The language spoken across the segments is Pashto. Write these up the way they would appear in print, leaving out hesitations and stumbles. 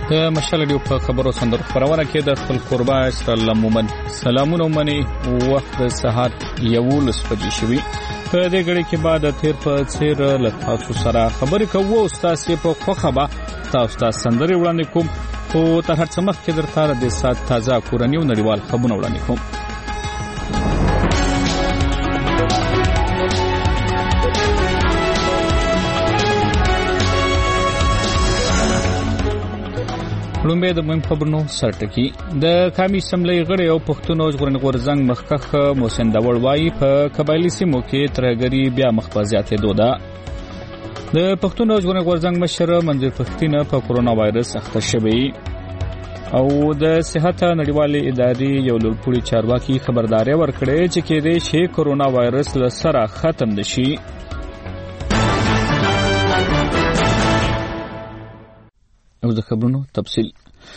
د مشال ډیو په خبرو سندر خبرونه کې د خپل قربا اسرائیل مومن سلامونه منی وخت سهار 11 بجې شوي په دې غړي کې بعد تیر په چیر لتاسو سره خبرې کوو استاد په خوخه تاسو ته سندري وړاندې کوم او تر هر څه مخکې درته د سات تازه کورنۍ او نړیوال خبرونه وړاندې کوم. لومبه د مهم خبرونو سرټکی د قومي اسمبلی غړي او پښتون ژغورنې غورځنګ مخکخ محسن داوړ وایي په قبایلی سیمو کې ترهګری بیا مخبازیاتې دوده. د پښتون ژغورنې غورځنګ مشر منظور پښتين په کورونا وایرس اخته شوی او د صحت نړیوالې ادارې یو لوړپوړي چارواکي خبرداري ورکړې چې کېدې شي کورونا وایرس له سره ختم نشي. او د خبرونو تفصیل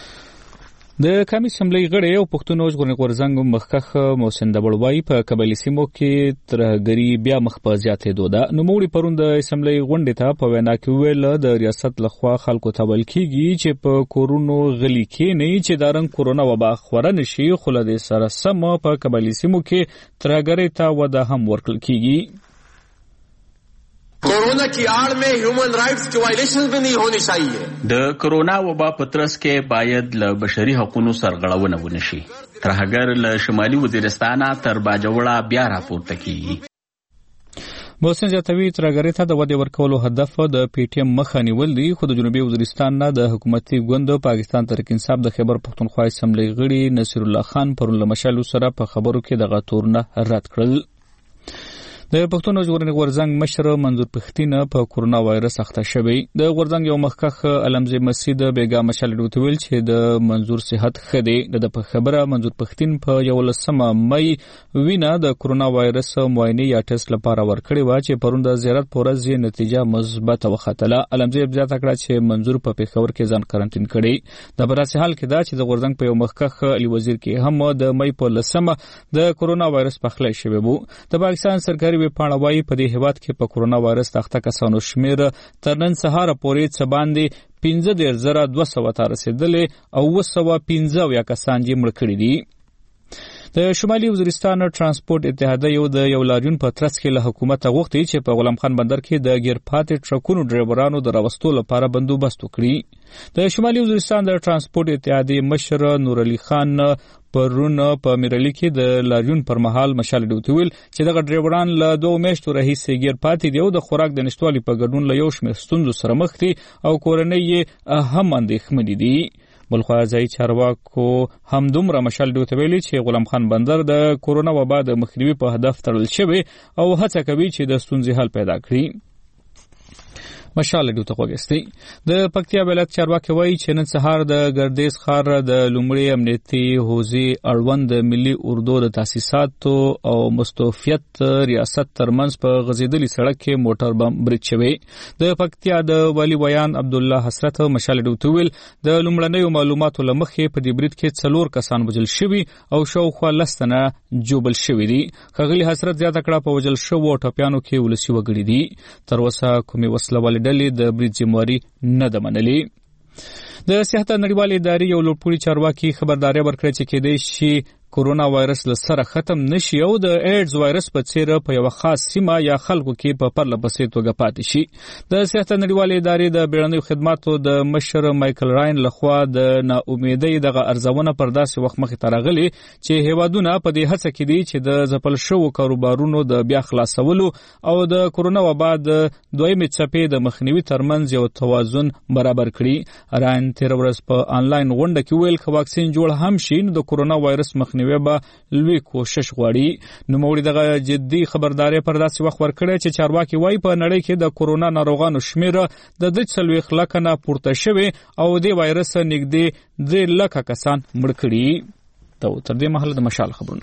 د قومي اسمبلی غړي او پښتون ژغورنې غورځنګ مخکخ محسن داوړ وایي په قبایلی سیمو کې ترهګری بیا مخبازیاتې دوده. نو موږ پروند اسمبلی غونډې ته په وینا کې ویل د ریاست لخوا خلکو ته ویل کیږي چې په کورونو غلي کې نه چې دارن کورونا وبا خوره نشي خو له سره سم په قبایلی سیمو کې ترهګری ته وده هم ورکړل کیږي. कोरोना की आड़ में ह्यूमन राइट्स की वायलेशन भी नहीं होनी चाहिए. د کورونا وبا پترس کې باید له بشري حقوقو سرغړونه ونشي. ترهګر له شمالي وزیرستان تر باجوړه بیا راپورته کیږي. محسن جاتوی ترهګری ته د ودې ورکولو هدف د پی ټی ایم مخه نیول دی خو د جنوبي وزیرستان نه د حکومتي ګوند پاکستان تحریک انصاف د خیبر پختونخوا اسمبلی غړي نصیر الله خان پرون له مشال سره په خبرو کې د غتورنه رد کړل. د پښتون ژغورنې غورځنګ مشر منظور پښتين په کورونا وایرس اخته شوی. د غورځنګ یو مخکخ علمزی مسجد بیګا مشال ډوتویل چې د منظور صحت خدي د خبره منظور پښتين په 11 مې وینا د کورونا وایرس معاینه یا ټیسټ لپاره ورکړی و چې پروند زیارت پورز نتیجه مثبت وختله. علمزی بیا تکړه چې منظور په پیښور کې ځان کارانتین کړي. د براسي حال کې دا چې د غورځنګ په یو مخکخ علي وزیر کې هم د مې په لسمه د کورونا وایرس په خلای شوی وو. د پاکستان سرکاري پاڼوي په دې هیواد کې په کورونا وایرس تخته کسانو شمیر تر نن سهار پورې څه باندې 15200 ته رسیدلې او 215 کسان یې مړ کړي دي. د شمالي وزیرستان ترانسپورت اتحادیه یو د یو لاریون په ترڅ کې له حکومت غوښتي چې په غلام خان بندر کې د ګیرپاتې ټرکونو ډرایورانو د راوستلو لپاره بندوبست وکړي. د شمالي وزیرستان د ترانسپورت اتحادیه مشر نور علي خان پرون په میرلی کې د لاریون پر مهال مشال ډوتویل چې د ډرایوران له 2 میاشتو راهیسې ګیرپاتې دی او د خوراک د نشټوالي په ګډون له یو شمېر ستونزو سره مخ دي او کورنۍ یې هم اندېښمنې دي. بلخوا ځای چارواکو هم دومره مشال ډوتویل چې غلام خان بندر د کورونا وبا د مخنیوي په هدف تړل شوی او هڅه کوي چې د ستونزې حل پیدا کړي. مشال ډیو ته وګستي د پکتیا ولایت چارواکي وایي چې نن سهار د ګردیز ښار د لومړی امنیتي حوزې اړوند ملي اردو د تاسیساتو او مستوفیت ریاست ترمنځ په غزیدلی سړک کې موټر بم برید شوی. د پکتیا د والی ویان عبد الله حسرت مشال ډیو تویل د لومړنیو معلوماتو لمخې په دې برید کې 4 کسان وژل شوي او شاوخوا لستنه جوبل شوي دي. خغلی حسرت زیاته کړه په وژل شوو ټپیانو کې ولسی وګړي دي. تر اوسه کومې وسله د برید ذمہواری نه ده منلې. د صحت نړیوالې ادارې یو لوړپوړي چارواکي خبرداري ورکړه چې کېدای شي کورونا وایرس له سره ختم نشي او د ایډز وایرس په څیر په یو خاص سیمه یا خلکو کې په پرله پسې توګه پاتې شي. د صحت نړیوالې ادارې د بیړنیو خدماتو د مشر مایکل راین لخوا د ناامیدۍ دغه ارزونه پر داسې وخت مخې ته راغلي چې هیوادونه په دې هڅه کې دي چې د ځپل شوو کاروبارونو د بیا خلاصولو او د کورونا وبا د دویمې څپې د مخنیوي ترمنځ یو توازن برابر کړي. راین تیر ورځ په آنلاین غونډه کې ویل چې واکسین جوړ هم شي نو د کورونا وایرس مخنیوي به لوی کوشش غواړي. نو موږ دغه جدي خبرداري پر داسې وخت ورکړی چې چارواکي وایي په نړۍ کې د کورونا ناروغانو شمیر د 3 لک نه پورته شوی او د وایرس نږدې 3 لک کسان مړ کړي. تر دې مهاله د مشال خبرونه.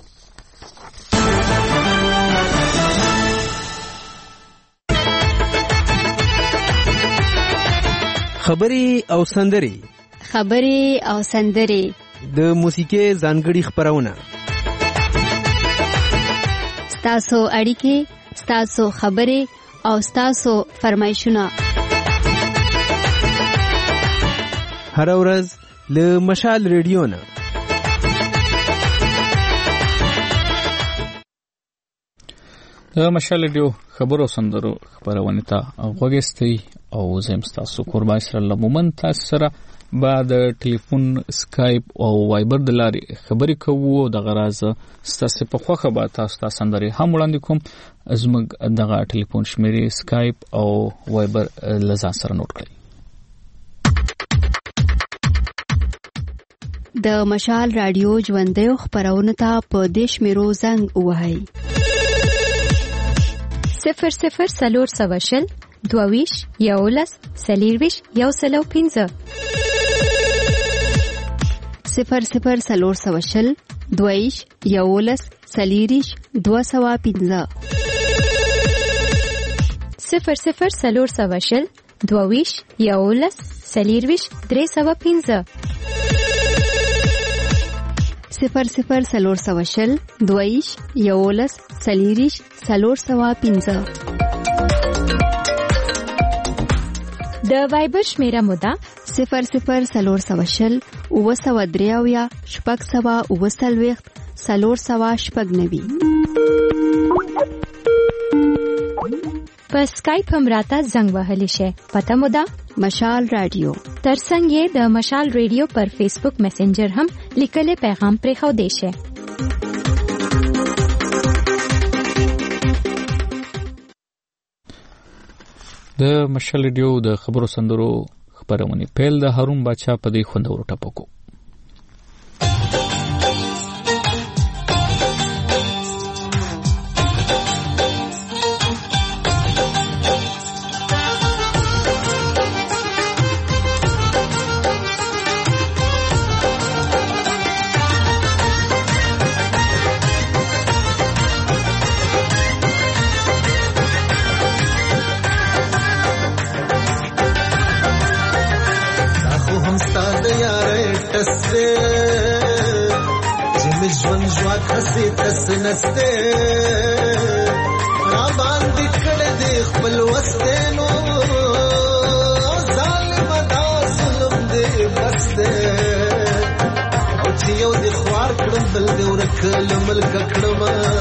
خبري او سندري د موسیقي ځانګړي خبرونه ستاسو اړیکې ستاسو خبري او ستاسو فرمایشونه هر ورځ له مشال ریډیو نه. د مشال ریډیو خبرو سندرو خبرونه ته غوږی او زم تاسو قربان سره لمومن تاسو سره بعد ټلیفون اسکایپ او وایبر د لارې خبرې کوو. د غراز ستاسو په خوخه به تاسو سندري هم وړاندې کوم. زموږ دغه ټلیفون شمیرې اسکایپ او وایبر لزان سره نوٹ کړئ. د مشال رادیو ژوندۍ خبرونه ته په دیش میرو زنګ وهاي 00 سلور سواشل دوویش یولس سلیرویش یوسلو 15 00 سلور سواشل دوویش یولس سلیریش 215 00 سلور سواشل دوویش یولس سلیرویش 315 00 سلور سواشل دویش یولس سلیریش 315 د وایبر شمیره مودا 00 سلور سواشل اوسودریاویا شپږ سوا اوسلويخت سلور سوا شپږ نوي. په اسکایپ هم راته زنګ وهلی شي. پته مودا مشال رادیو. ترڅنګ یې د مشال ریډیو پر فیسبوک میسنجر هم لیکلې پیغام پرې خو دی شي. د مشال ریډیو د خبرو سندرو خبرونه پیل د هارون بچا په دې خوندورو ټاپکو. خسي تسنسته را باندې کړه دې خپل وستنو ظالم دا ظلم دې بسته او چې یو دې خوار کړم بل دې ورکل ملک کړم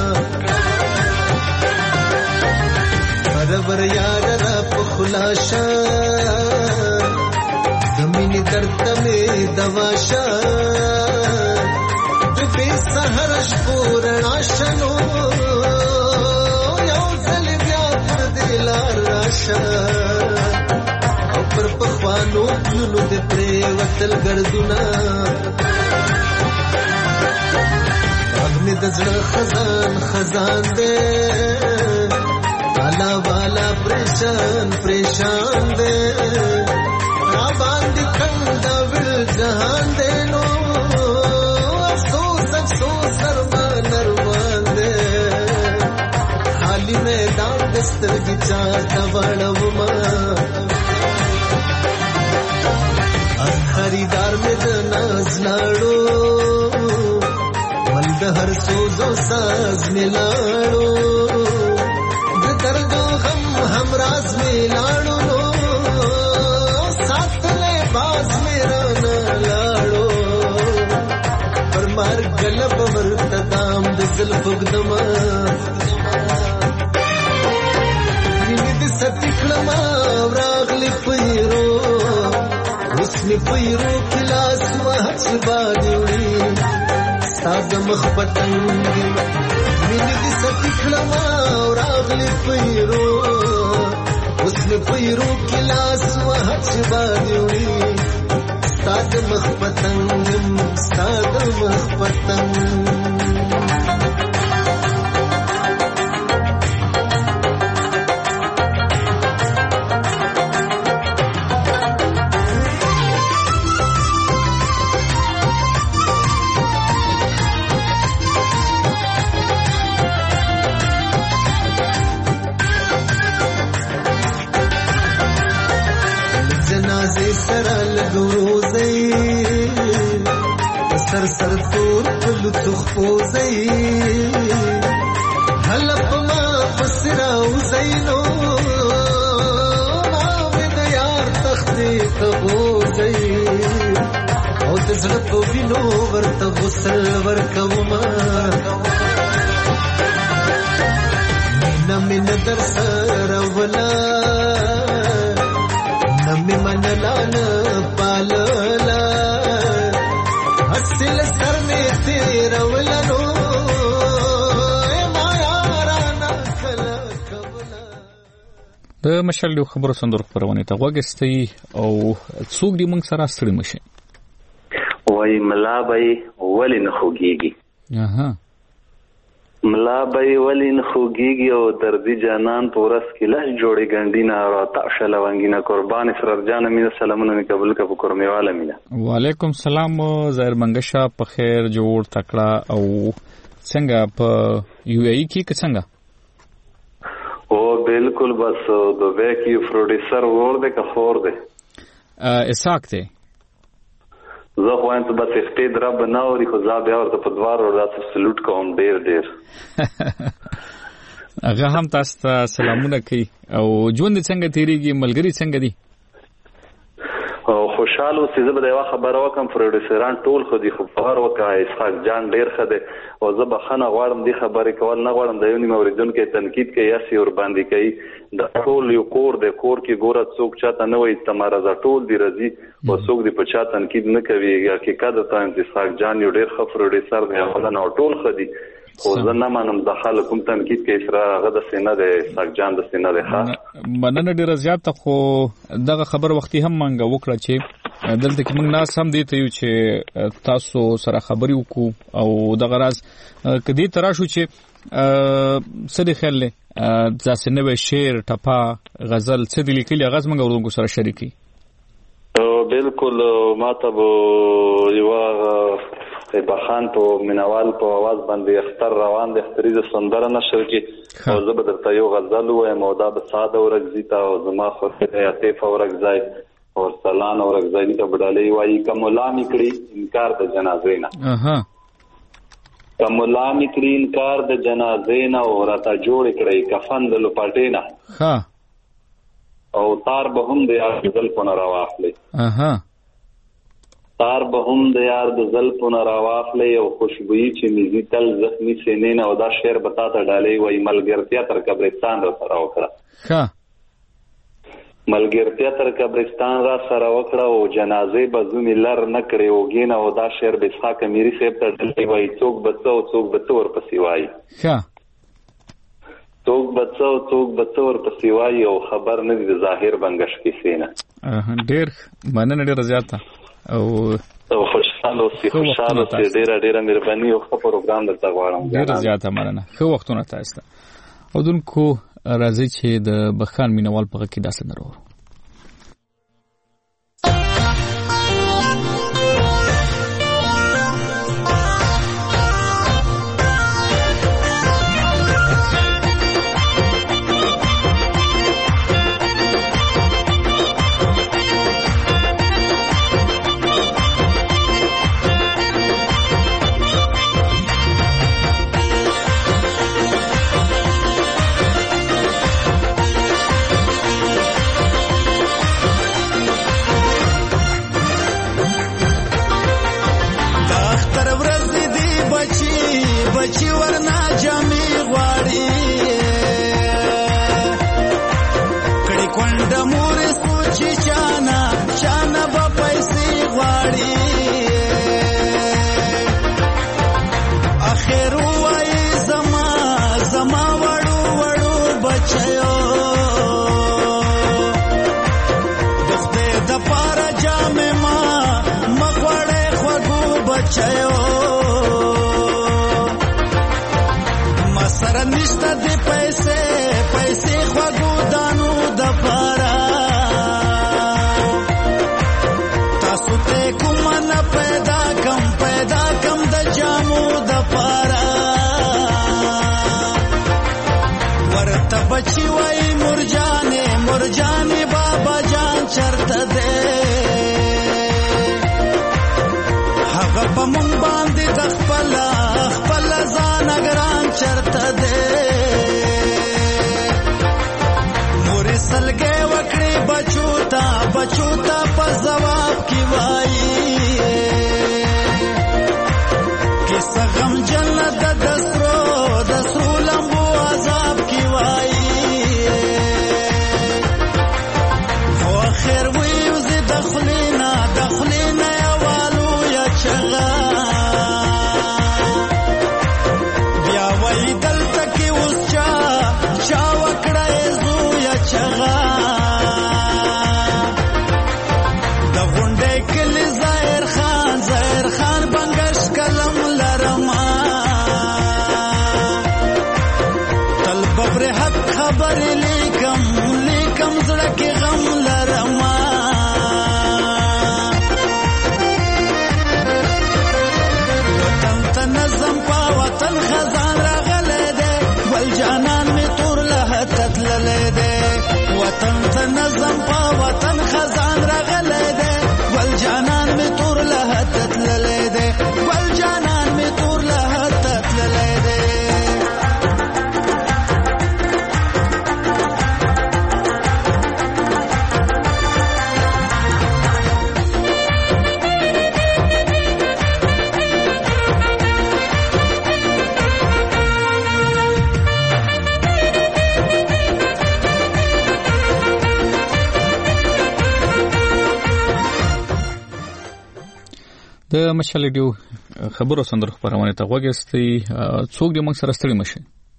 برابر یاد را په خلاصه زمینی درد مې دواشه سحر شپورنا شنو یو ځل بیا پر دلار راشه او پر پخوانو پلونو دې پرې وتل ګرځونه اغنې د زړه خزان خزان دې والا والا پریشان پریشان دې را باندې کنده ول جهان دې نو میدان دستر کی چاہتا وڑوما خریدار میں ناز لاڑو ملد ہر سوز و ساز میں لاڑو درد و غم ہم راز میں لاڑو ساتھ لے باز میرا نہ لاڑو پر مار گلب ورتدام دزل فگدما ستکلما راغلی پیرو اسمی پیرو کلاس وحچ بادیوی ساز مخبتنگی مینی دی ستکلما راغلی پیرو اسمی پیرو کلاس وحچ بادیوی ساز مخبتنگی ساز مخبتنگی سر سر تور پل تخفوزی حلب ما پسراو زینو ناوی دیار تختی تبوزی په وینو ورته غسل ورکوما نمین در سره ولا نمی منلان پاللا اصل سر می تیر ولنو د مشال یو خبرو سندرو خبرونه ته وګستې او څوک دې موږ سره ستړي مشي وای ملا بای ولین خوګيږي ملا بای ولین خوګيږي او دردي جانان پورس کلاش جوړي ګنډینا او تاشل وانګینا قربان اسرار جان امین سلامونه قبول کا کورمیواله مینا وعلیکم سلام ظاهر منګشا په خیر جوړ تکړه او څنګه په یو ای کې څنګه او بالکل بس دوبه کی پروډوسر ور دے کا فور دے اساک ته زه خو انت بس اختید رب ناوري خو زابه اور ته په دوار اور تاسو سلوټ کوم ډیر هغه هم تاسو سلامونه کوي او ژوند څنګه تیریږي ملګری څنګه دي او خوشاله اوسې زه به دا خبره وکم پروډوسران ټول خو دي خو خبر وکای اسحاق جان ډیر خده او زه بخنه غواړم دې خبرې کول نه غواړم د یو نیم اوریدونکو تنقید کوي یا سی ور باندې کوي د ټول یو کور د کور کې ګوره څوک چاته نه وایي تمہارا ز ټول دی رضی او څوک دې په چا تنقید نه کوي یا کې کده ته اسحاق جان یو ډیر ښه پروډوسر دی ولنه ټول خدي او زه نه مانم د خلکو تنقید کوي سره هغه د سینه د اسحاق جان د سینه ده ښه مننه ډیر زیات خو دغه خبر وختي هم مانګه وکړه چې دلته کې موږ ناس هم دي ته یو چې تاسو سره خبري وکړو او دغه راز کدي تراشو چې سړي خل له ځاسه نوې شعر ټپا غزل څه دي لیکلي غاز موږ ورونکو سره شریکي بالکل ماته یو بخان په منوال په आवाज باندې اختر روان دي اختریزه سندره نشر کی او زه به درته یو غزل وایم او دا به ساده ورغزیتا او زما خو ته عاطف ورغزای او سلام ورغزای ته بدلې وایي کوملا میکړي انکار د جنازې نه کوملا میکړي انکار د جنازې نه او راته جوړ کړي کفن د لپټې نه او تار به هم د یار زلفونه راواخلي تار به هم د یار د زلفونه راواخلي او خوشبوئی چې میزي تل زخمی سینې نه او دا شعر بتا ته ډالې وای ملګرتیا تر قبرستان را سره وکړه ملګرتیا تر قبرستان را سره وکړه او جنازې به زومي لر نه کړي او ګینه او دا شعر به اسحاق میری صاحب ته ډالې وای څوک بچو ورپسې وای څوک بچو ورپسې وای او خبر نه دي ظاهر بنگش کې سینه ډیر مننه ډیر زیاته او خوشاله اوسې ډیره مهرباني او ښه پروګرام درته غواړم ډیر زیاته مننه ښه وختونه تاسو او دونکو راځي چې د بخان مینوال په کې داسې نه ورو نشته دی پیسې خواږو دانو د پاره تاسو ته کوم نه پیدا کم د جامو د پاره ورته بچي وای مرجانې بابا جان چرته ده هغه په مونږ باندې د خپل ځان ګران چرته ده د سرو لمبو عذاب کی وای خو خیر وی وزي دخلینا یوالو یا چغا بیا وای دلته کې اوس چا وکړه زو یا چغا د غونډې کلی ظاهر خان بنگش کلم لرما تل ببر حق خبر لیکم زړه کې غم لرما وطن ته نظم پا وطن خزان راغلی دی ول جانان می تور له تتللی دی وطن ته نظم پا وطن خزان راغلی دی ول جانان می تور له تتللی دی ول جانان می تور له تتللی دی د مشال ریډیو خبرو سندرو خبرونه ته وګورئ څوک دې موږ سره ستړي مشي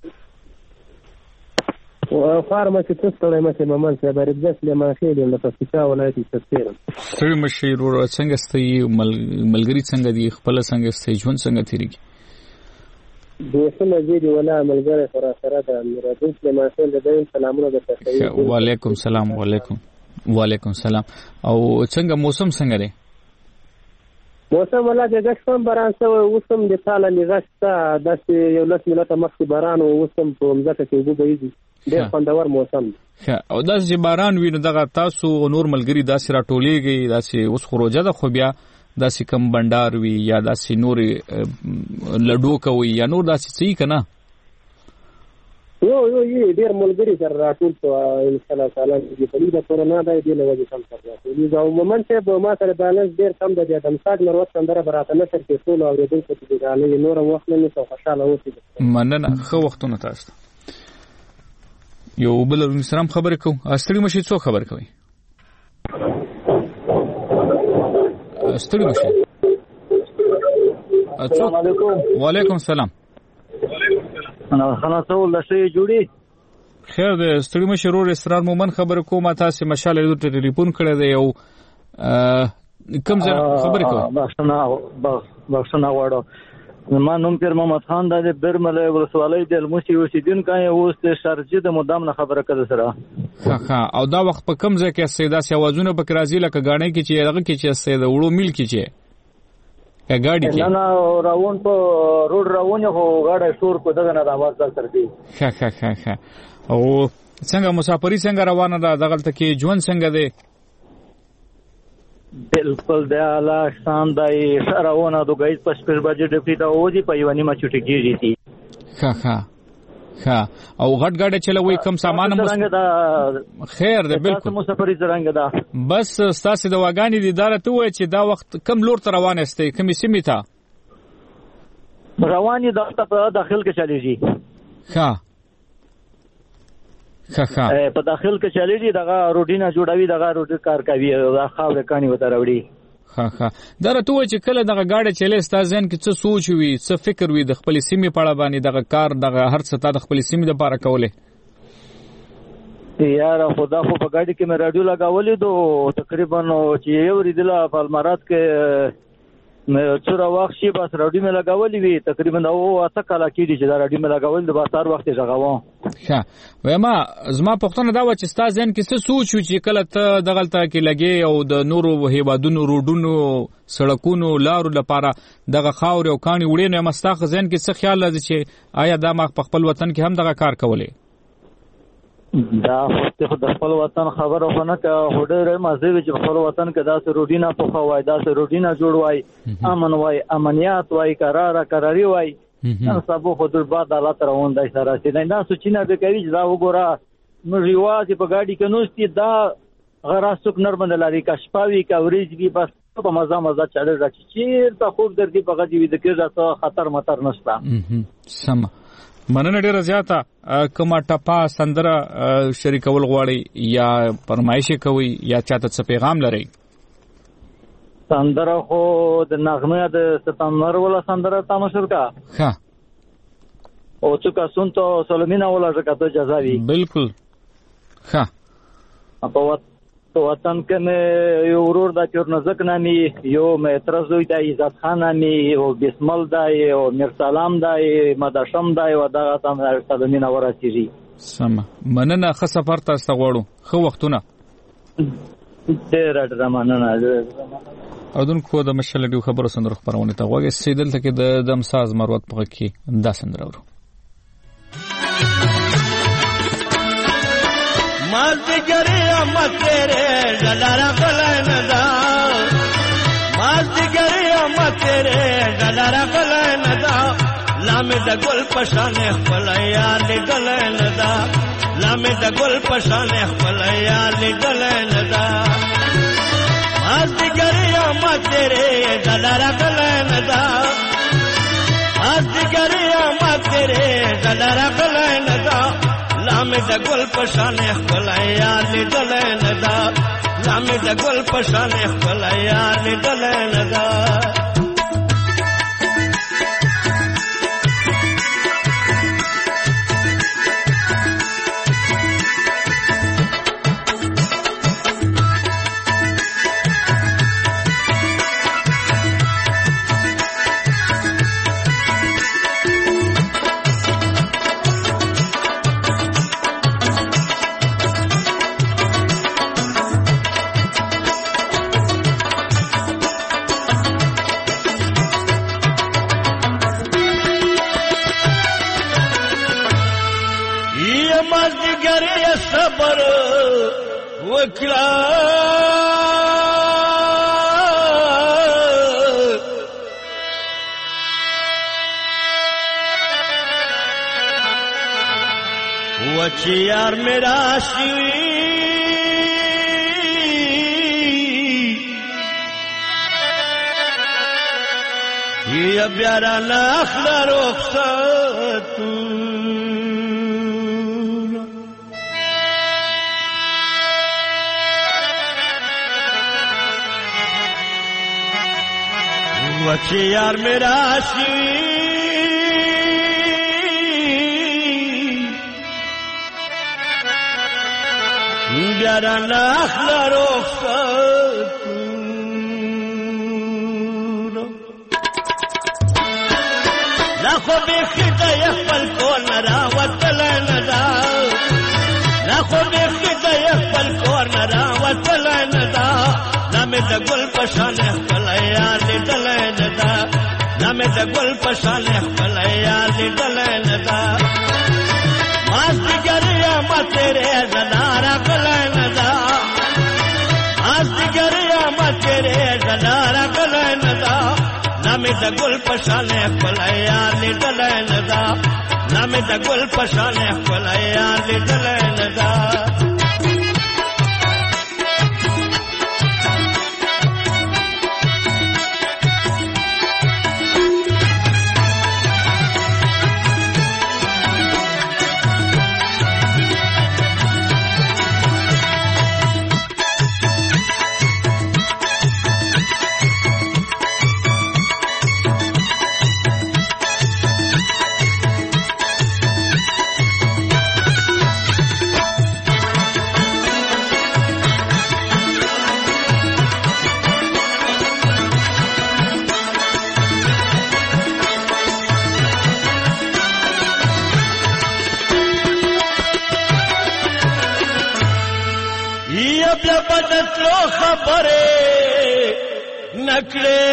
او فارماسي تستړی مشه ممن صاحب ربس له ماخې د لپسکا ولایت تفسیر ستړي مشي ورو څنګه ستې ملګری څنګه دی خپل څنګه ستې ژوند څنګه تیریږي دوستونه دې ولا ملګری سره سره د ربس له ماخې د دې سلامونه د تفسیر وعلیکم سلام وعلیکم سلام او څنګه موسم څنګه دی موسم ولا د غشم باران سره وسم د تاله لغشتا د یو لس ملته مخکې باران او وسم په مزه کې وګورئ ډېر خوندور موسم او داسې باران ویني دغه تاسو نور ملګری داسې راټولېږي داسې اوس خروجه ده خو بیا داسې کم بندار وي یا داسې نور لډو کوي یا نور داسې څه کنه یو ډېر ملګری سره راټول شو ان شاء الله تعالی چې په دې کورونا د دې له وجې کم سره یو مومنت په ما سره بالانس ډېر کم د دمساج نروت څنګه براته نشر کې ټول او دې په دې غالي نور وخت نه څه خوشاله اوسئ مننه خو وختونه تاسو یو بل سلام خبرې کوم استړي مشي څو خبر کوي استړي مشي السلام علیکم وعلیکم السلام انا خلاصو لشي جوړي خیر د ستړي مشي رو رستوران مومن خبر کوم تاسو مشال له ټلیفون کړی دی یو کوم ځای خبرې کوم بخښنه غواړم ما نوم پیر محمد خان د برمل ولسوالۍ د الموسی اوسیدونکو اوس د شارجه د مدام نه خبره کړه سره ها او دا وخت په کوم ځای کې سیدا سیوازونه په کرازي لکه غاڼې کې چې هغه کې چې سیدا وړو میل کې چې ګاډي کې نه راون په روډ راونه هو غاډه شور کو دغه نه आवाज در دی ها او څنګه مسافری څنګه روانه ده دغلت کې ژوند څنګه دی بالکل د اعلی شان د شراونه د غیز په سپیر بجټ ډیپټي دا اوځي په یوانی ما چټی کیږي دي ها او غټ غاډه چلوي کم سامان خیر ده بالکل مسافری څنګه ده بس ستاسو د واګانی دي دار ته وای چې دا وخت کم لور ته روان استي کمی سیمه تا رواني د داخل کې چلیږي ها په داخل کې چلیږي دغه روټینا جوړوي دغه روټ کار کوي دا خاور کانی وته راوړي دا راته وای چې کله دغه گاډه چلے ستاسو ځین کې څه سوچ وي څه فکر وي د خپل سیمې په اړه باندې دغه کار دغه هر څه ته د خپل سیمې لپاره کوله یار خدا خو په گاډي کې مې رادیو لگاولې دو تقریبا چې یو ریدله په المارات کې مې څوره وخت شي بس رادیو مې لگاولې وي تقریبا او اته کاله کې دي چې دا رادیو مې لگاولې د بازار وخت ځغاوم وېما زما پښتنه دا و چې ستاسو ځین کې څه سوچ وي چې کله ته دغلته کې لګي او د نورو هیوادونو روډونو سړکونو لارو لپاره دغه خاور او کانی وړي نو مستاخ ځین کې څه خیال لري چې آیا دا ما خپل وطن کې هم دغه کار کولې دا خو د خپل وطن خبره خونه که هډره مازه چې خپل وطن کې دا روډینا په خوای دا روډینا جوړ وای امن وای امنیت وای قراری وای نن سبا خو د بعد حالت روان دي سره چې دا سوچینه به کوي چې دا وګوره نو ریواز په ګاډي کې نوستي دا غرا سوک نرمند لري کا شپاوي کا وريج بي بس په مزه چاړه راځي چیرته خوب درځي په غدي وي د کېږه څه خطر متر نشته. سم مننه ډیره زیاته. کومه ټپه سندره شریکول غواړي یا فرمایش کوي یا چاته څه پیغام لري؟ سندره خو د نغمه د ستمبر ولا سندره تاسو کا ها او څوک اسونتو سولمینا ولا زکاتو جزاوی بالکل ها په وطن کې یو ورور د چور نزک نامي یو مترز دوی د عزت خان نامي او بسمل دای او میر سلام دای مدشم دای او دغه تم سولمینا ورسیږي. سم مننه خ سفر تاسو غواړو خو وختونه ډیر مننه. اودونکو د مشل ډیو خبرو سندرو خبرونه ته وګورئ سیدل ته کې د دمساز مروت په کې دا سندرو مازدګری امت تیرے دلارا غلندا مازدګری امت تیرے دلارا غلندا لامه د ګل پشانه خپل یار دلندا لامه د ګل پشانه خپل یار دلندا مازدګری امت تیرے دلارا غلندا مازدګری امت تیرے دلارا غلندا لامه د ګل پشانه خپل یار دلندا لامه د ګل پشانه خپل یار دلندا صبر وکړه وچی یار میرا شوی یا بیارا ناخلا رخصتو وچی یار میرا شوی بیارا ناخلا رخصتون نخو بیخیط یخبل کون راوتل ندا نخو بیخیط یخبل کون راوتل ندا نامی دا گل پشان اخبل یار دل ندا نامی دا گل پشان اخبل یار دل ندا مازدگریا ما تیرے زنارا گلندا مازدگریا ما تیرے زنارا گلندا نامی دا گل پشان اخبل یار دل ندا نامی دا گل پشان اخبل یار دل ندا خبره نکړه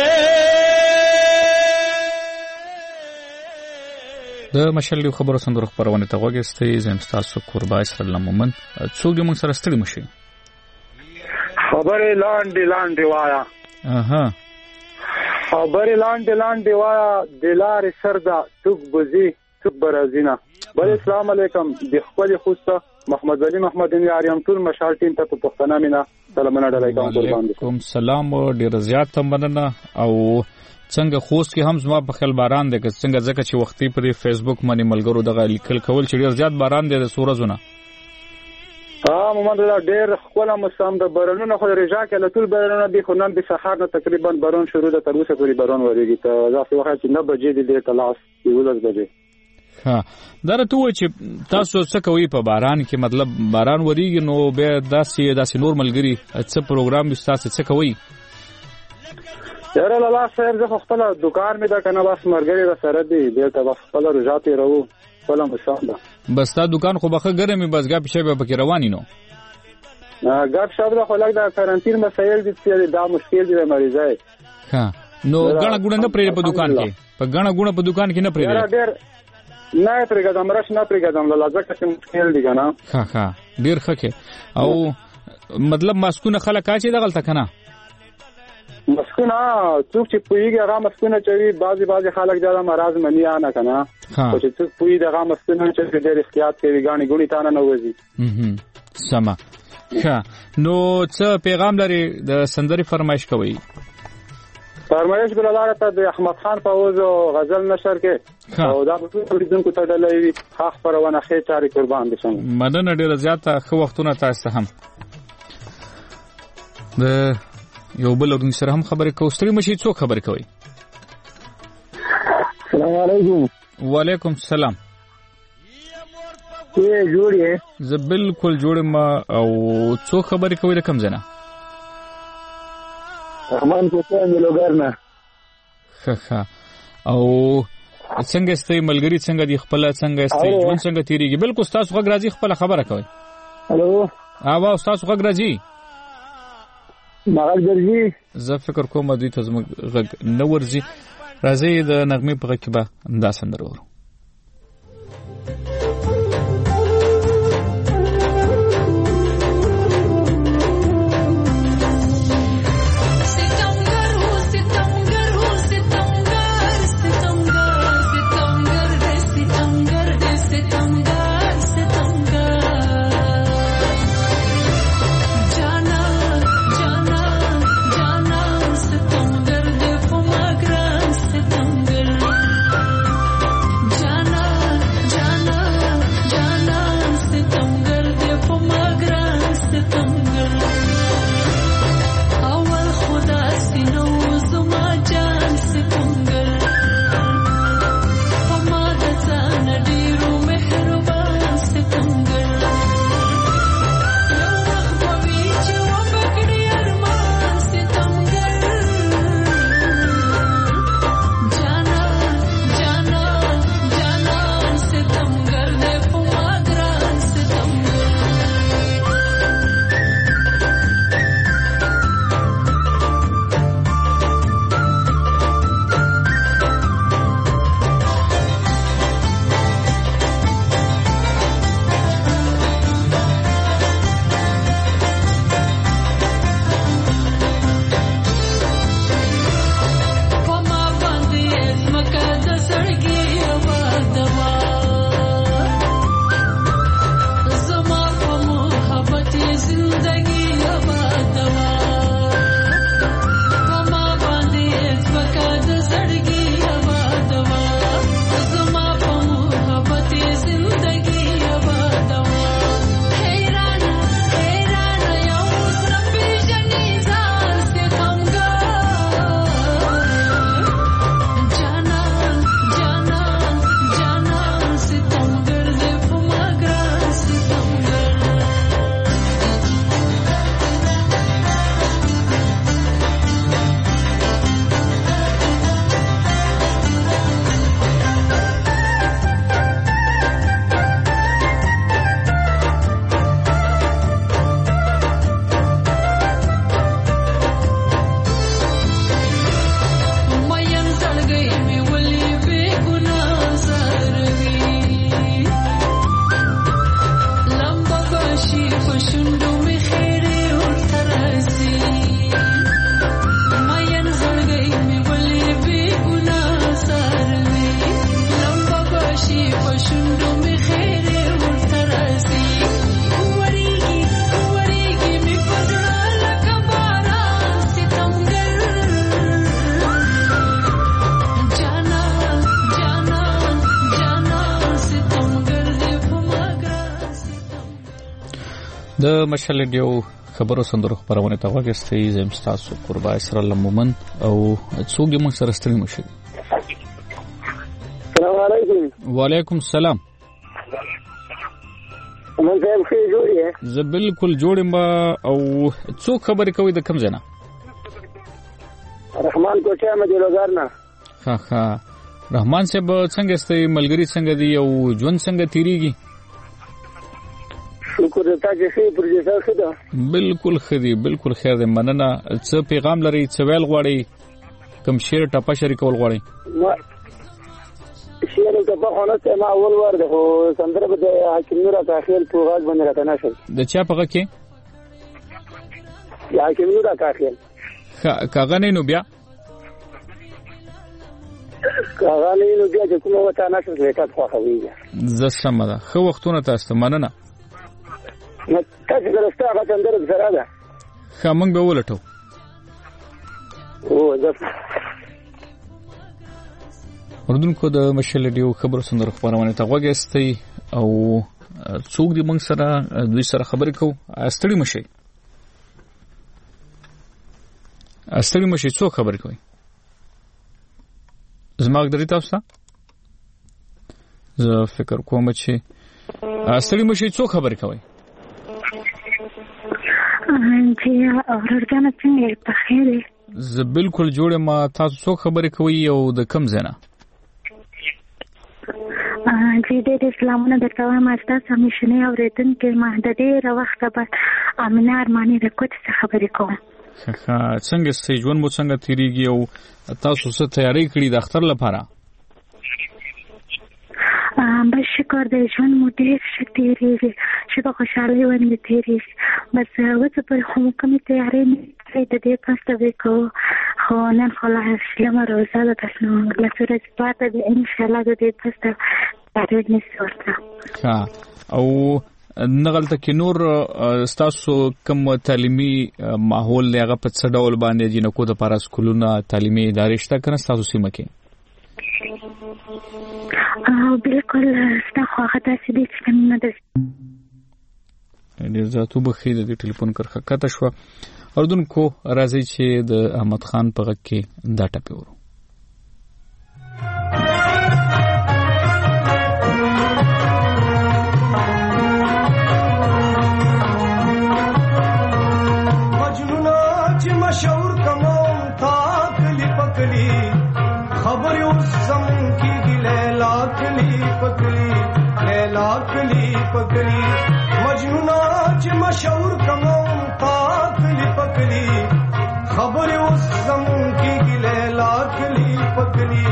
د مشل خبرو سندرو خبرونه ته وګورئ زم تاسو قربای سره مومن څوک موږ سره ستړي مشي خبره لاندې وایا اها خبره لاندې وایا دلار سردا څوک بزي څوک برازینا بل السلام علیکم د خپل خوسته محمد علي محمد یار یم ټول مشال ټیم ته په پښتنه مینا سلامونه ډالای کوم قربان دي. کوم سلام ډیر زیات مننه. او څنګه خوست کې هم زما په خیال باران دی که څنګه ځکه چې وختي په فیسبوک باندې ملګرو دغه لیکل کول چې ډیر زیات باران دی د سورزونه. محمد الله ډیر خپل مسام د بارانونو خو رجا کې لټول بارانونه دي خو نن د سحر نه تقریبا باران شروع د تر اوسه پورې باران ورېږي ته ځکه وخت چې 9 بجې دی ته لاس 11 بجې. ها دا راته و چې تاسو څه کوي په باران کې مطلب باران وریږي نو به داسې نور ملګری څه پروګرام به تاسو څه کوي؟ یاره لاله خیر زه خپل دکان می دا کنه بس مرګري را سره دی دلته بس خپل رجاتي راو خپل مسام ده بس تا دکان خو بخه ګرمي بس غاب شي به پکې رواني نو غاب شاو د خلک د کارانتین مسایل دي چې دا مشکل دي مریضای. ها نو غاڼه ګونه نه پرې په دکان کې په غاڼه ګونه په دکان کې نه پرې ډېر نه پرېګم راش نه پرېګم لاله ځکه چې مشکل دي کنه. ها ډېر ښه او مطلب ماسکونه خلک اچي دغلت کنه مسکونه څوک چې پویږي هغه مسکونه چوي بعضي خلک دا مرز منی نه کنه او چې څوک پوی دغه مسکونه چې ډېر احتیاط کوي غاڼې ګونی تانه نه وځي. سما ښه نو څه پیغام لري د سندري فرمایش کوي؟ فرمایش بلاره ته د احمد خان فوز او غزل نشر کې او دا ټول لیدونکو ته ډلې حق پرونه خې چاري قربان دي. مننه ډیره زیاته خو وختونه تاسو هم د یو بل ورن سره هم خبرې کوو. ستړي مشي څوک خبرې کوي؟ السلام علیکم. وعلیکم السلام. ته جوړ یې؟ زه بالکل جوړ ما او څوک خبرې کوي رقم زنه؟ رحمان کوڅه ملوګرنا. ښه او څنګه ستې ملګری څنګه دی خپل څنګه ستې ژوند څنګه تیریږي؟ بالکل تاسو غږ راځي خپل خبره کوي. الو اوا تاسو غږ راځي؟ مغل درځي. زه فکر کوم دوی ته زموږ غږ نه ورځي. راځي د نغمې په غږ کې به دا سندره ورو. د مشال ریډیو خبرو سندرو خبرونه ته وګورئ زم تاسو قربا اسرا لمومن او څوک دې موږ سره ستړي مشي. السلام علیکم. وعلیکم السلام. من زه خو جوړی زه بالکل جوړم او څوک خبرې کوي د کوم ځای نه؟ رحمان کوټه مدیلوګار نه. ها رحمان صاحب څنګه ستې ملګری څنګه دی او ژوند څنګه تیریږي؟ شکر ته چې ښه پروژه ده. بالکل خدي بالکل خیر ده مننه. څه پیغام لري څه ویل غواړي کوم شعر ټپه شریکول غواړي؟ شعر ټپه خونه ما اول ور ده خو سندره به حکیم نور تاخیر په غاز باندې راته نشم. د چا په کې؟ یا حکیم نور تاخیر. کاغه نه نو بیا کاغه نه نو بیا چې کومه وته نشم زه خو خوي. زه سم ده خو وختونه تاسو مننه. تاسو درسته هغه سندره سره ده. خامنګ به ولټو. او زه اردوونکو د مشال ریډیو خبرو سندرو خبرونه ته وګورئ او څوک دې موږ سره دوی سره خبرې کوو. استړي مشي څوک خبرې کوي؟ زما غوړی تاسو زه فکر کوم چې استړي مشي څوک خبرې کوي؟ جی اورګان څنګه په خیر؟ زه بالکل جوړه ما تاسو څوک خبرې کوي او د کم ځای؟ جی د اسلامونو د توام استاد سمشنه اوریدونکو ما د ډېر وخت بعد امینه ارمانی د کوټ څخه خبرې کوم. څنګه ستې ژوند مو څنګه تیریږي او تاسو څه تیاری کړی د اختر لپاره؟ بس شکر د ژوند مو ډېر ښه تیریږي چې په خوشحالۍ باندې تیریږي. بس اوس پر کومه تیاری نه د دې پسته وکړو خو نن خو لا شلمه روزه ده تاسو له سورج پاتې د ان شاء الله د دې پسته پاره نشي ورته. او نغلته کې نور تاسو کوم تعلیمي ماحول لغه په څه ډول باندې جنکو د پاره سکولونه تعلیمي ادارې شته کنه تاسو سیمه کې؟ بالکل ستاسو هغه تاسو دې چې نه ده. ډیر زاتو بخیل د ټلیفون کرخه کته شو. اردوونکو راځي چې د احمد خان په غږ کې دا ټپه ورو. مجنونا چې مشهور کوم تا کلی پکلی خبر یو زمون کې لیلا کلی پکلی مجنونا چې مشهور کوم تا کلی پکلی خبر یو زمون کې لیلا کلی پکلی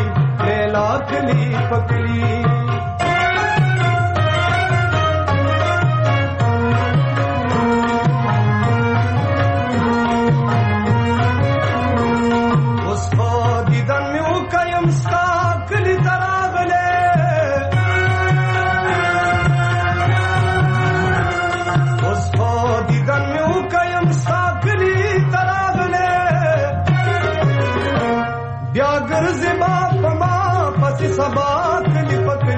سبا کلی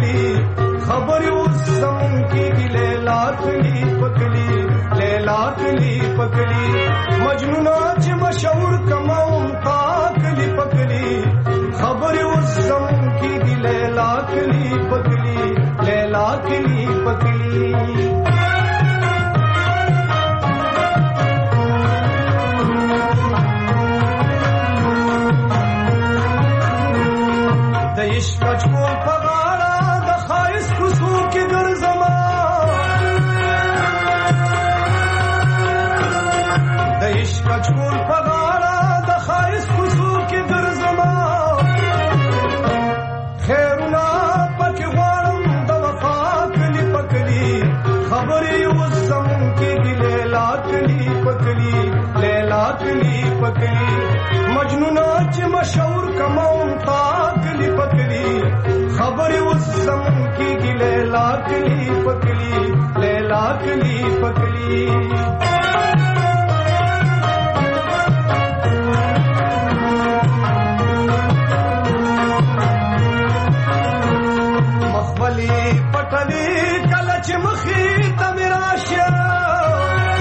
پکلی مجنونا چې مشهور کماوم تا کلی پکلی خبر اوس زمون کې دی لیلا کلی پکلی د عشق چول پغاړه د خایس کوسو کې ګرځما د عشق چول پغاړه د خایس کوسو کې ګرځما خیرونه پکې غواړم د وفا کلی پکلی خبرې اوس زمون کې دی لیلا کلی پکلی مجنونا چې مشهور کماوم تا کلی پکلی خبرې اوس زمون کې دی لیلا کلی پکلی مخبلی پټلی کله چې مخې ته میراشه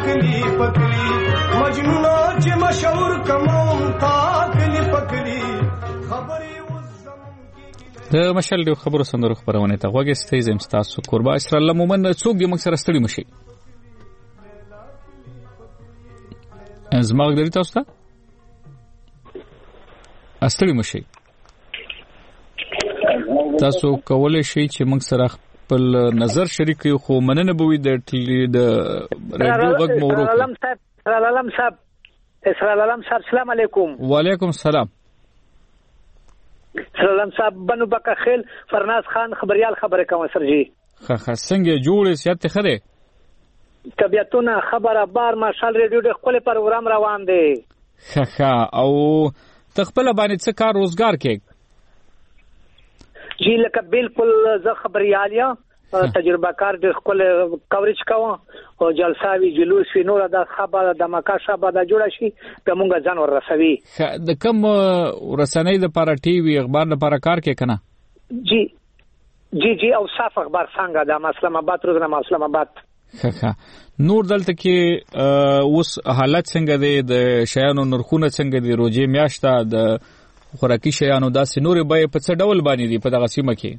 کلی پکلی مجنونا چې مشهور کوم تا کلی پکلی خبرې د مشال دی خبرو سندرو خبرونه ته غوږی ستې زم تاسو قربا اسر الله مومن څوک دې مکسر ستړي مشي زماغ لري تاسو ته ستړي مشي تاسو کولای شئ چې موږ سره خپل نظر شریک یو خو مننه بوي د رادیو غږ مورو اسرائیل صاحب السلام علیکم وعلیکم السلام سلام صاحب بنو بکا خیل فرناز خان خبریال خبره کوم سر جی خه څنګه جوړې سیاست خره طبيعتونه خبره بار ماشال ریډیو د خپل پروګرام روان دی خه او تخپل باندې څه کار روزګار کې جی لکه بالکل زه خبریال یم تجربه کار د خپل کوریج کوم او جلساوي جلوس نور د خبره د مکاشفه د جوړ شي په مونږ ځان ور رسوي د کوم رسنۍ د پاره ټي وي اخبار د پاره کار کې کنه جی او صاف اخبار څنګه د اسلام آباد روزنامه اسلام آباد نور دلته کې اوس حالت څنګه دی د شیانو نرخونه څنګه دی روزي میاشته د خوراکي شیانو داسې نور به په څه ډول باندې دی په دغه سیمه کې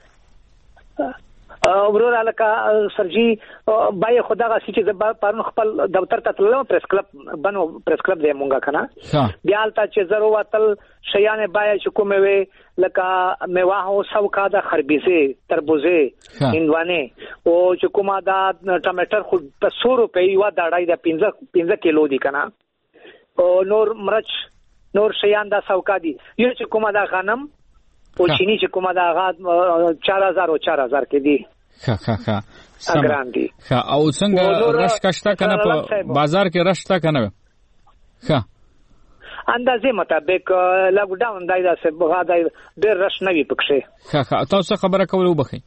ورور الکا سرجی بای خدا غسی چې پرون خپل دفتر ته تللم پریس کلب بنو پریس کلب دی مونږه کنه بیا الته چې زرو وتل شیان بای چې کومه وی لکه میوه او سوکا د خربيزه تربوزه هندوانه او چې کومه دا ټماټر خو په 100 روپۍ یو داړای د 15 کیلو دی کنه او نور مرچ نور شیان دا سوکا دي یو چې کومه دا غنم او چینی چې کومه دا غاد 4000 او 4000 کې دي ها او څنګه رش کشتا کنه په بازار کې رشتا کنه ها اندازې مطابق لاک ډاون دای دا څه بغا ډیر رش نه وي پکشه ها تاسو خبره کول وبخي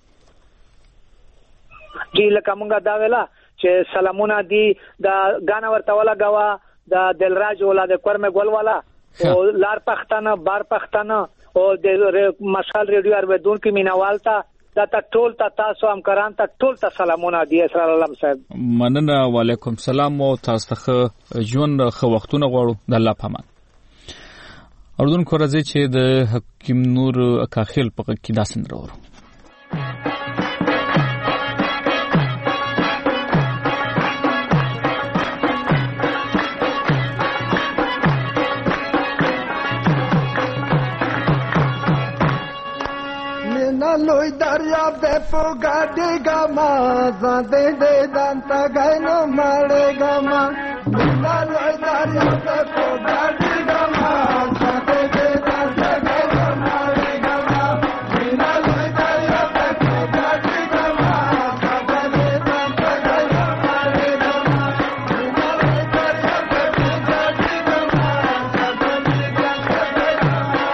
جی لکه مونږه دا ویلا چې سلامونه دی دا غانا ورته ولا غوا دا دلراج ولا د کورمه ګول والا او لار پختانه بار پختانه او د مشال ریډیو اردون کې مینوالتا دا ټول تاسو همکاران ته ټول ته سلامونه دي اسرائیل الله صاحب مننه وعلیکم سلام او تاسو ته ژوند خو وختونه غواړو د الله په امان اردن کو راځي چې د حکیم نور اکاخیل په کې داسن راوړو لوی دریاب دې په ګاډي ګما زده دې دانتا غاینو ماړې ګما لوی دریاب دې په ګاډي ګما زده دې دانتا غاینو ماړې ګما لوی دریاب دې په ګاډي ګما زده دې دانتا غاینو ماړې ګما لوی دریاب دې په ګاډي ګما زده دې دانتا غاینو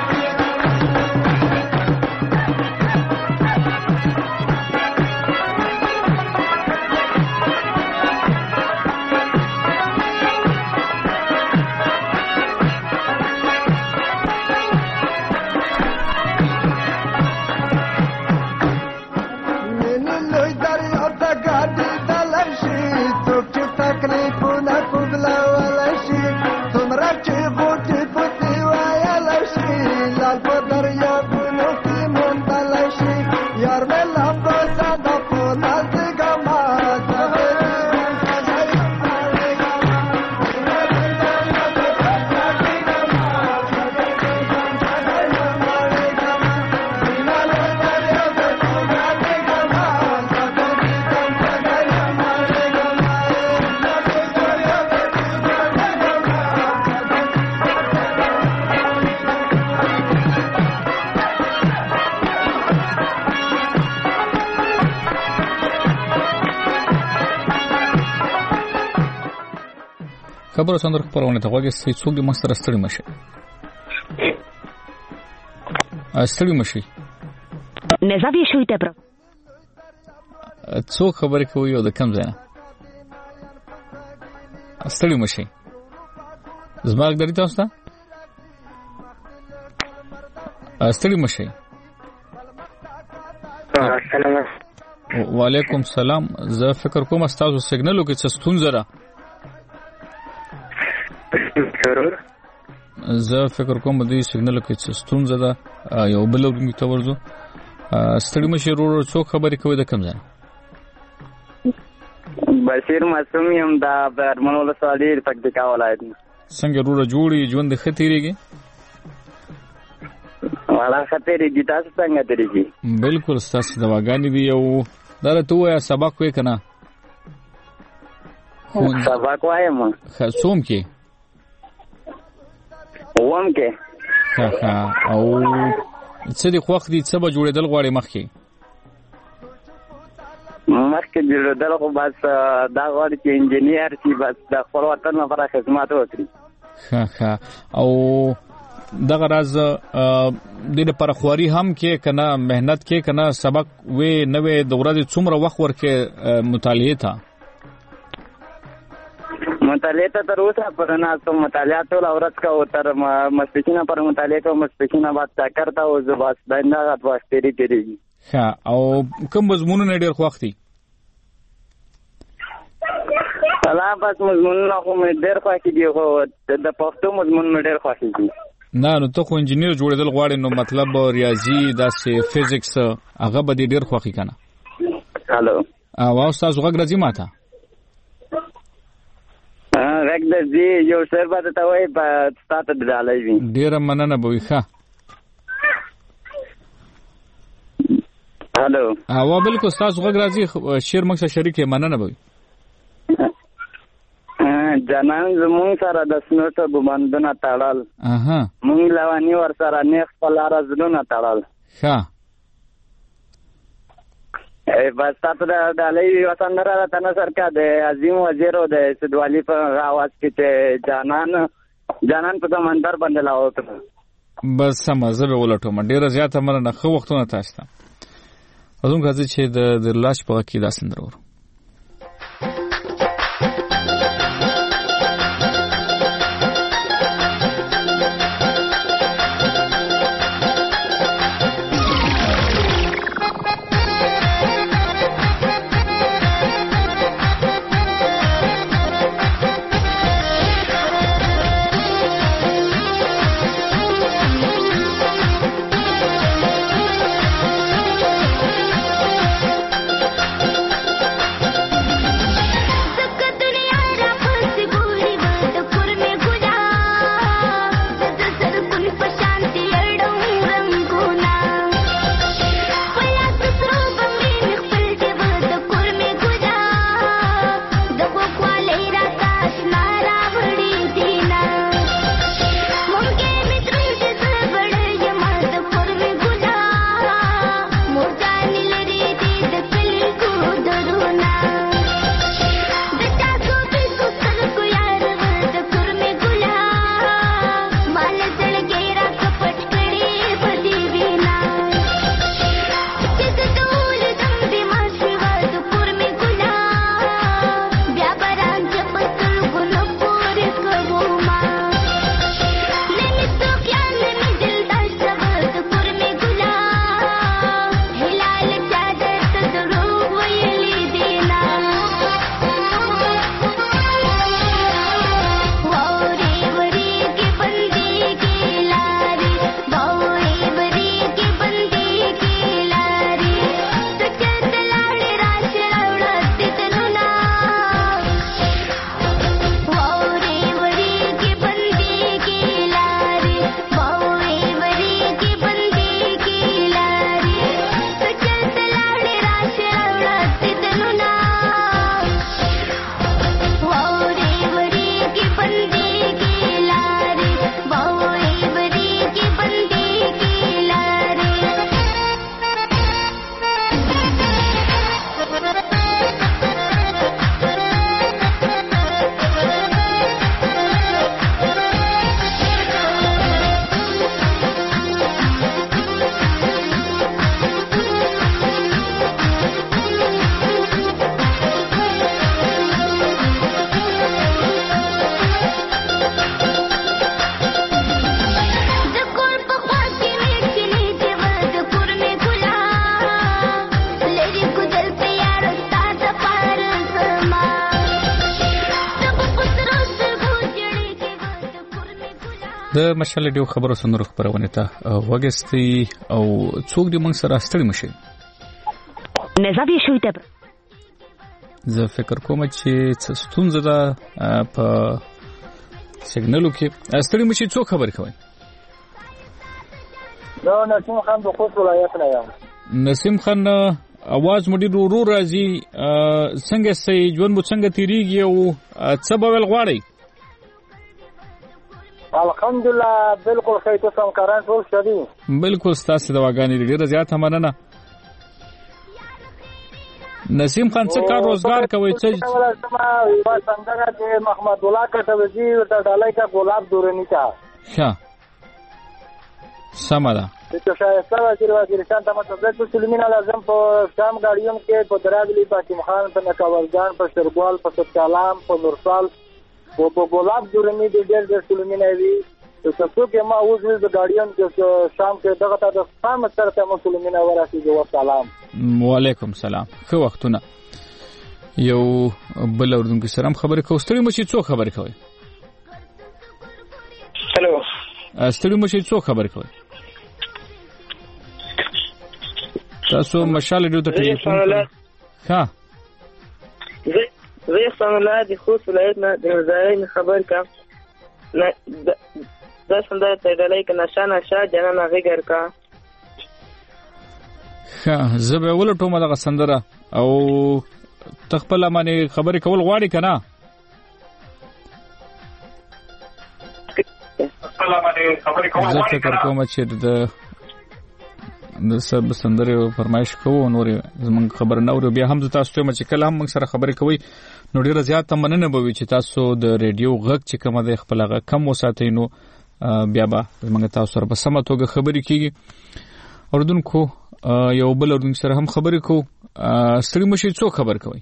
خبرو سندر خبرونه ته غوږی سې څوک د مستر ستړي مشه ستړي مشه نه zawieszujte pro څوک خبرې کوي او د کم ځای نه ستړي مشه زماګ درې تاسو ته ستړي مشه السلام وعلیکم سلام زه فکر کوم تاسو سیګنالو کې څه ستونزه را زه فکر کوم د سیګنل کې څه ستونزه ده یو بل ورنګ ته ورځو ستړي مشه ورو څو خبرې کوي د کم ځای بشیر معصوم یم دا برمن ولسوالۍ پکتیکا ولایت څنګه ورو جوړي ژوند د خطرېږي والا خطرېږي تاسو څنګه ترېږي بالکل تاسو دواګانې دی یو دا ته وایا سبق وې کنه سبق وایم خصوم کې ووم کې او څه دی خوښ دي څه به جوړېدل غواړي مخکې جوړېدل خو بس دا غواړي چې انجینیر شي بس د خپل وطن لپاره خدمت وکړي او دغه راز د لپاره خواري هم کې کنه مهنت کې کنه سبق وې نوې دوره د څومره وخت ورکه مطالعه تا مطالعه ته تر اوسه پر نه سم مطالعه ټول اورت کا تر مستشینه پر مطالعه کو مستشینه بعد تا کرتا او زباس دنده غت واشتري کېږي او کوم مضمونونه ډېر خوښتي سلام بس مضمونونه خو ډېر خوښي دي خو د پښتو مضمون ډېر خوښي دي نه نو ته خو انجینیر جوړېدل غواړې نو مطلب ریاضي داسې فزیکس هغه به دې ډېر خوښي کنه هالو او تاسو غږ راځي ماته غږ درځي یو شعر به ته وایي په ستاسو د ډالۍ وي ډېره مننه به وي ښه هالو او بالکل تاسو غږ راځي شعر موږ سره شریک مننه به وي جانان زمونږ سره د سنوټو ګمندونه تړل مونږ لواني ور سره نیخ خپل رازونه تړل ښه بس تاسو د ډالۍ وطن را تنه سرکا د عظیم وزیر او د سدوالي په आवाज کې چې جانان په سمندر باندې لاوت بس سمزه به ولټوم ډیره زیاته مننه خو وختونه تاسو ته اذن غواړم چې د لاش په کې دا سندرو د مشال ډیو خبرو سندرو خبرونه ته وګستي او څوک دې موږ سره ستړي مشي نزاویشوي ته زه فکر کوم چې ستونزه ده په سیګنالو کې ستړي مشي څوک خبر کوي نو نسیم خان د خوست ولایت نه یم نسیم خان اواز مو ډیر ورو راځي څنګه سي ژوند مو څنګه تیریږي او څه به ول غواړي الحمدلله بالکل خیر ته سم کاران ټول شدي بالکل ستاسو د واګانی ډیره زیاته مننه نسیم خان څه کار روزګار کوي څه ما څنګه د محمد الله کټوزی ته ډالای کا ګلاب دورنی کا ښه سماده چې شایسته وزیرستان ته متوجه سلیمان اعظم په شام گاڑیوں کې په دراغلی پاکیم خان په نکاورجان په شرګوال په سلام په نورسال په ګلاب دورنی د ډېر سلیمان وی چې څو کې ما اوس د گاڑیوں کې شام کې دغه ته د سم سره ته سلیمان وراسي جو سلام وعلیکم سلام خو وختونه یو بل اوردونکو سره خبرې کوستړي مو چې څو خبرې کوي هلو استړي مو چې څو خبرې کوي تاسو مشال ډیو ته ټلیفون ها زه څنګه د خوست ولایت نه د ځای خبر کا دا څنګه ته ډالای کنه نشه جنان غیر کا ها زه به ولټوم دغه سندره او تخپل باندې خبرې کول غواړي کنه زه فکر کوم چې د سب سندره فرمایش کوو نور زمون خبر نه ورو بیا هم تاسو ته چې کله هم موږ سره خبرې کوي نو ډیره زیات مننه به وي چې تاسو د ریډیو غږ چې کومه د خپل غږ کم وساتئ نو بیا به موږ تاسو سره په سمه توګه خبرې کیږي اوردونکو یو بل اوردونکو سره هم خبرې کوو ستړي مشي څو خبر کوي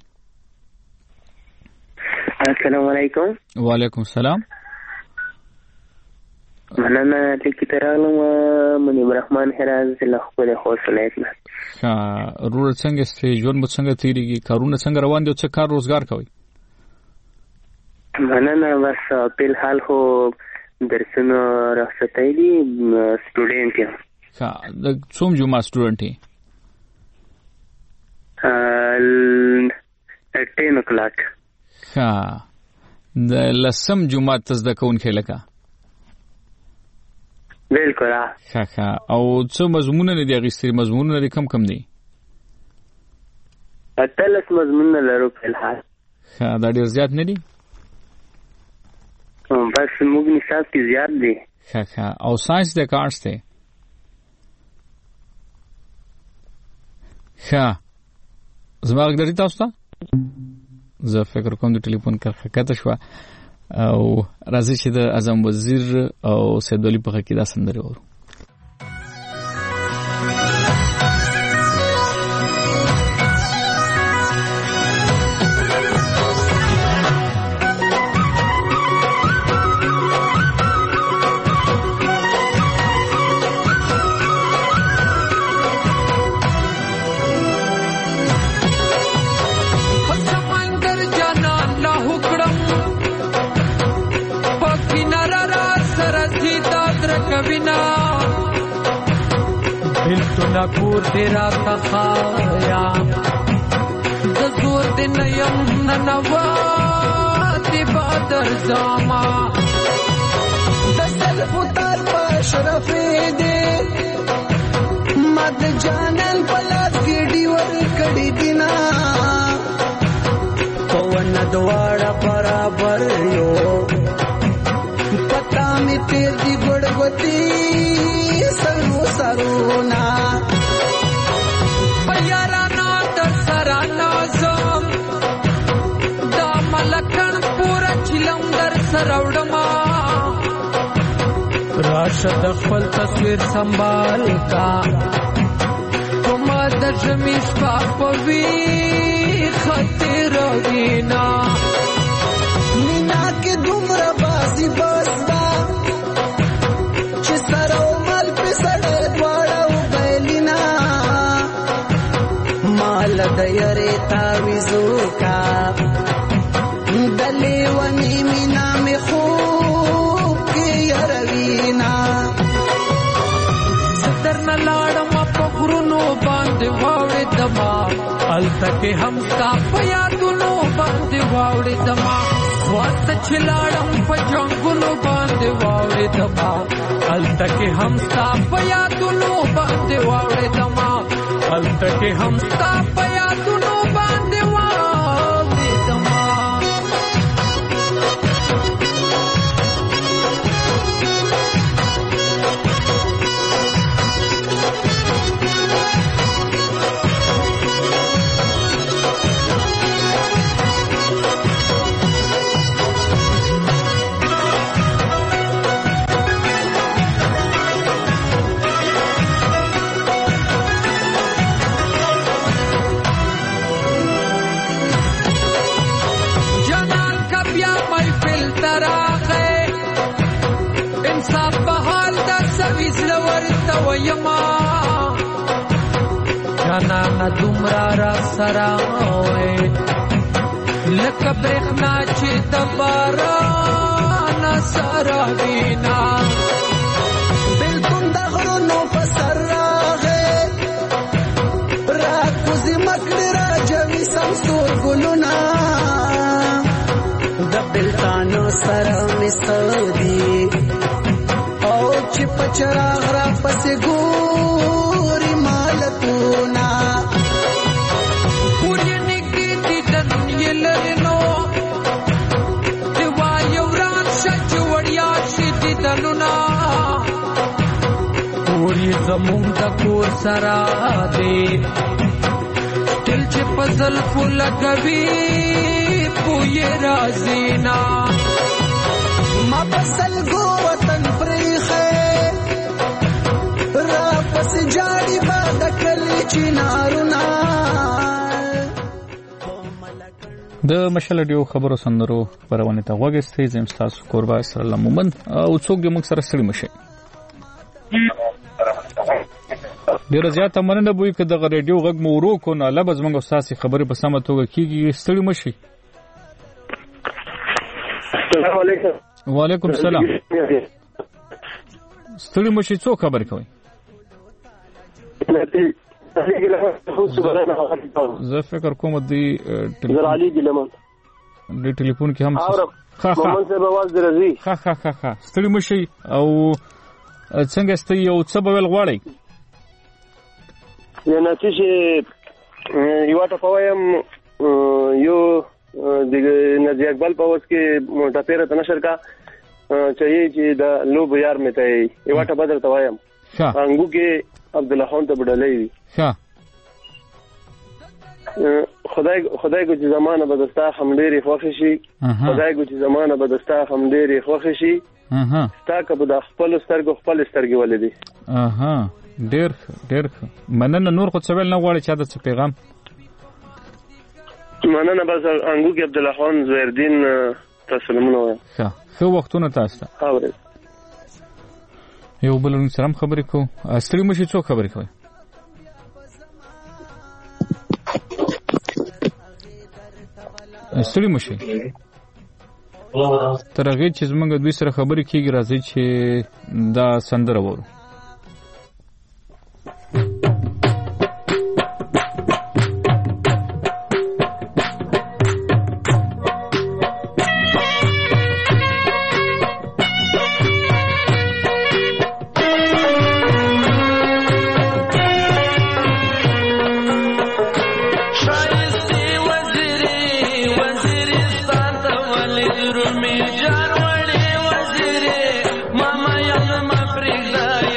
السلام علیکم وعلیکم السلام مننه لیکي ترالم منیب رحمان هراز له خپل خوست ولایت نه رور څنګه ستې ژوند مو څنګه تیریږي کارونه څنګه روان دي څه کار روزګار کوي مننه بس په حال خو درسونه راځي دي سټوډنټ یم د څوم جمعه سټوډنټ یې 10 o'clock د لسم جمعه تزده کوونکی لکه بالکل ښه او څو مضمونونه دي غوښتي مضمونونه دي کم کم دي اتلس مضمونونه لرو په الحال دا ډیر زیات نه دي بس موږ نصاب کې زیات دي ښه او ساينس د کارس ته ښه زما غږ تاسو ته زه فکر کوم د ټلیفون کارخکته شو او راځي چې د اعظم وزیر او سید علي په کې دا سندره ورو نکور تیرا تخایا دزور دن یم ننوات بادر زاما دسل فتار پاشرفی دے مد جانن پلاس گیڑی ور کڑی دینا پون دوارا برابر یو پتا می تیر دی گڑگوتی سرونا پیارانا در سرانا زم دا ملکن پورا چلم در سروڑما راشد خپل تصویر سنبال کا تم در جمیش پاپوی خطر وینا نینا کے دمر بازی بستا چه سرو مل پی سڑے دوارو بیلینا مال دیاری تاویزو کا دلی ونی مینا میں خوب کی یروینا لاړم په غرونو باندې واوړې دما الته کې هم ستا په یادونو باندې واوړې دما واسه چې لاړم په جنګونو باندې واوړې دما الته کې هم ستا په یادونو باندې واوړې دما الته کې هم ستا په یادونو باندې واوړې دما انصاف بحال دا سویز لورتا ویما جانانا دومرا را سراوے لکه برخنا چې دباران سراوینا بلکن دا غرونو پسر راغے را کوزی مکڑی را جوی سمستور گلونا دا بلتانو سرامی سودی او چې پچراغ را پسې ګوري مالتونا پوری نګي دي دن یلرنو دی وایو رات شچ وړیا شي دي دلونا پوری زمون د کور سرا دی دل چې پزل فل لګوي پوی رازینا ما پسل گو وطن پریخه را پس جاڑی باد کلی چنارونا د مشال ډیو خبرو سندرو پرونه ته وګستې زم تاسو قربا سره مومن او څوک دې موږ سره سړی مشه ډیر زیاته مننه بوې چې د ریډیو غږ مو ورو کو نه لبز موږ اساسي خبرې په سمه توګه کیږي سړی مشي السلام علیکم وعلیکم السلام ستړي مشي څو خبر کوي زه فکر کوم دی زرعلی ګلمن د ټلیفون کې هم محمد صاحب आवाज درځي ستړي مشي او څنګه ستې یو څه بل غواړي نه چې یو ته پوایم یو د نجی اقبال په وس کې موټا پیره تنشر کا چاہیے چې دا لوب یار مې ته یو ټا بدل توایم انګو کې عبد الله خان ته بدلې خدای کو چې زمانه بدستا هم ډېری خوښ شي خدای کو چې زمانه بدستا هم ډېری خوښ شي ستا کبه د خپل سترګې ولې دي ډېر مننه نور خو څه ویل نه غواړي چا د پیغام مننه بس انګو کې عبد الله خان زهردین تسلیمونه وایم خو وختونه تاسو ته یو بل سره خبرې کو ستړي مشي څو خبرې کوي ستړي مشي ترغه چې زمونږ دوی سره خبرې کیږي راځي چې دا سندره وورو Mama,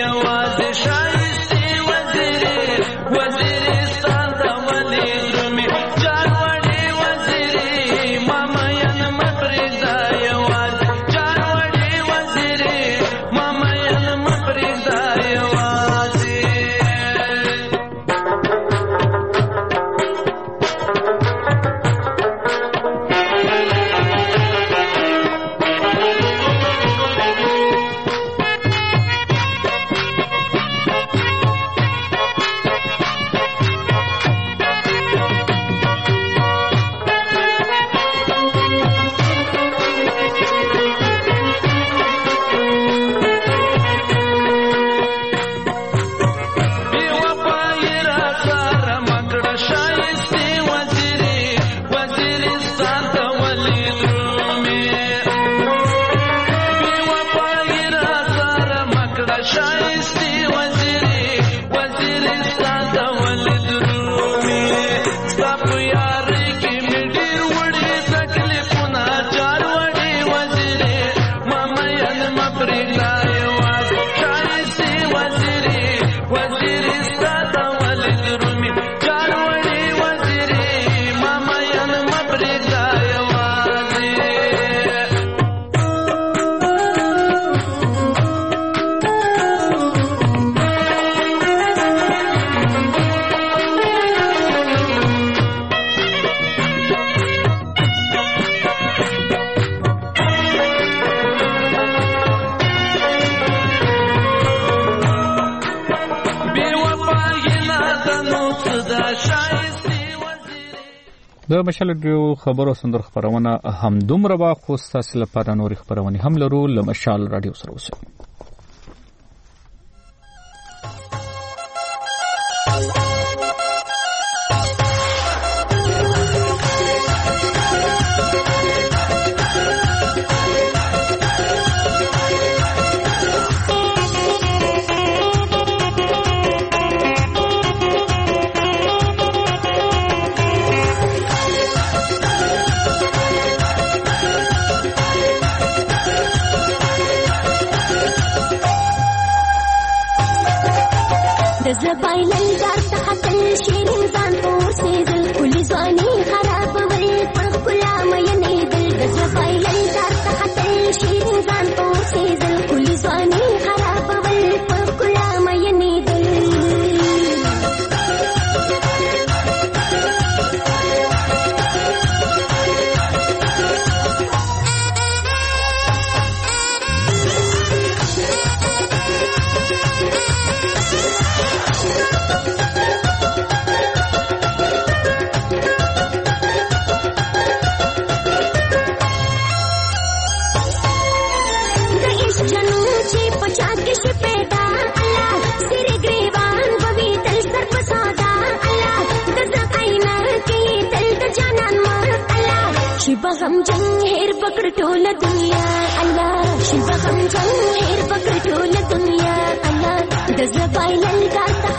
د مشال رادیو خبرو سندر خبرونه هم دومره با خو تاسو لپاره نور خبرونه هم لرو له مشال رادیو سره اوسئ. बगम जंग हेर पकड़ टोल दुनिया अल्लाह शिव बगम जंग हेर पकड़ टोल दुनिया अल्लाह दज़ बाइलन का